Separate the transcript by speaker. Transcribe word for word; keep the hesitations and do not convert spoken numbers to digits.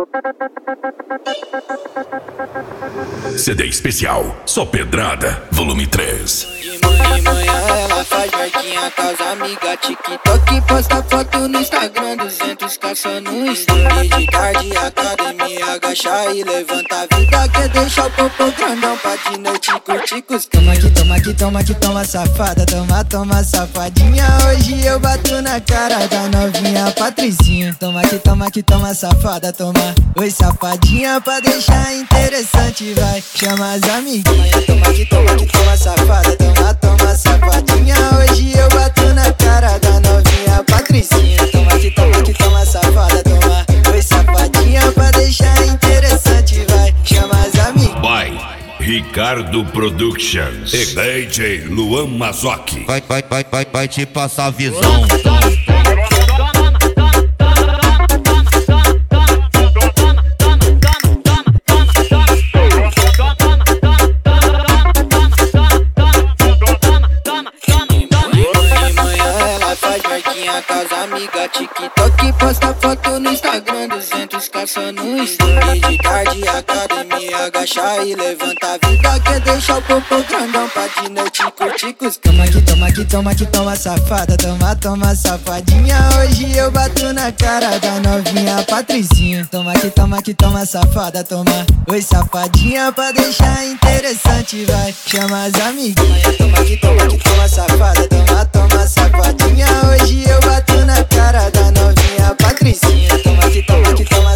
Speaker 1: C D especial, só pedrada, volume três.
Speaker 2: De manhã em manhã ela faz marquinha com as amigas, TikTok, posta foto no Instagram, duzentos caça no story. De tarde academia, agacha e levanta a vida, quer deixar o popô grandão pra de noite curtir com os
Speaker 3: Toma que toma que toma que toma safada, toma toma safadinha. Hoje eu bato na cara da novinha Patricinha. Toma que toma que toma safada, toma. Oi safadinha, pra deixar interessante vai, chama as amiguinhas. Toma que toma que toma safada, toma toma safadinha. Hoje eu bato na cara da novinha Patricinha. Toma que toma que toma safada, toma. Oi safadinha, pra deixar interessante vai, chama as amiguinhas.
Speaker 1: Vai, Ricardo Productions e D J Luan Mazoki.
Speaker 4: Vai, vai, vai, vai, vai te passar a visão.
Speaker 2: Com as amigas, TikTok, posta foto no Instagram, duzentos caça no story. De tarde academia, agacha e levanta a vida, quer deixar o popô grandão pra de noite curtir com os
Speaker 3: Toma que toma que toma que toma safada, toma toma safadinha. Hoje eu bato na cara da novinha Patricinha. Toma que toma que toma safada, toma. Oi safadinha, pra deixar interessante vai, chama as amiguinhas. Toma que toma que toma safada, toma toma safadinha. Hoje eu bato na cara da novinha Patricinha. Toma que toma que toma